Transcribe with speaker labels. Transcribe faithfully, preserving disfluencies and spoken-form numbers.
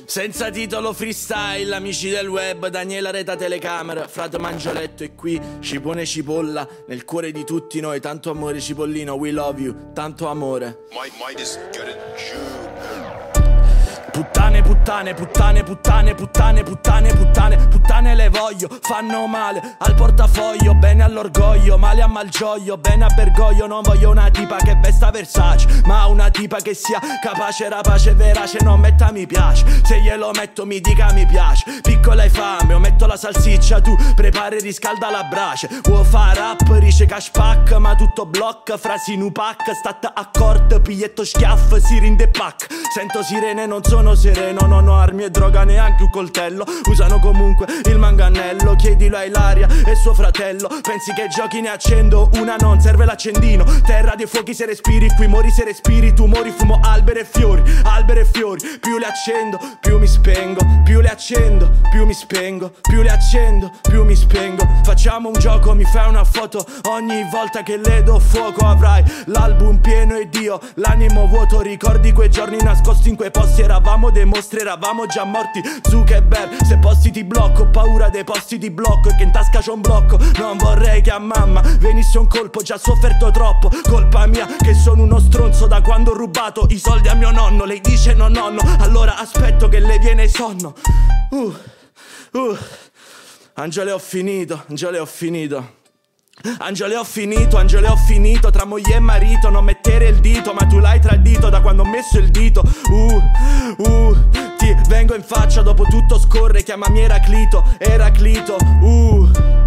Speaker 1: Senza titolo freestyle, amici del web, Daniela Reta telecamera, frate Mangioletto è qui, cipone cipolla, nel cuore di tutti noi, tanto amore cipollino, we love you, tanto amore.
Speaker 2: My mind is getting you.
Speaker 1: Puttane, puttane, puttane, puttane, puttane, puttane, puttane, puttane le voglio, fanno male al portafoglio, bene all'orgoglio, male a Malgioglio, bene a Bergoglio. Non voglio una tipa che vesta Versace, ma una tipa che sia capace, rapace, verace, non metta mi piace. Se glielo metto mi dica mi piace, piccola hai fame, o metto la salsiccia, tu prepari e riscalda la brace. Vuoi fa rap, rice cash pack, ma tutto blocca, frasi in upac, statta accord, piglietto schiaff, si rinde pack. Sento sirene, non sono sereno, non ho armi e droga, neanche un coltello. Usano comunque il manganello, chiedilo a Ilaria e suo fratello. Pensi che giochi ne accendo una, non serve l'accendino. Terra dei fuochi se respiri, qui mori se respiri, tumori, fumo alberi e fiori, alberi e fiori. Più le accendo, più mi spengo, più le accendo, più mi spengo, più le accendo, più mi spengo. Facciamo un gioco, mi fai una foto ogni volta che le do fuoco. Avrai l'album pieno ed io l'animo vuoto. Ricordi quei giorni nascosti in quei posti, eravamo dei mostri, eravamo già morti. Zuckerberg, se posti ti blocco, ho paura dei posti di blocco, e che in tasca c'ho un blocco. Non vorrei che a mamma venisse un colpo, già sofferto troppo. Colpa mia che sono uno stronzo da quando ho rubato i soldi a mio nonno. Lei dice no nonno, allora aspetto che le viene sonno. Uh, uh Angelo ho finito, Angelo ho finito. Angelo ho finito, Angelo ho finito. Tra moglie e marito non mettere il dito, ma tu l'hai tradito da quando ho messo il dito. Uh, uh, ti vengo in faccia, dopo tutto scorre, chiamami Eraclito, Eraclito. Uh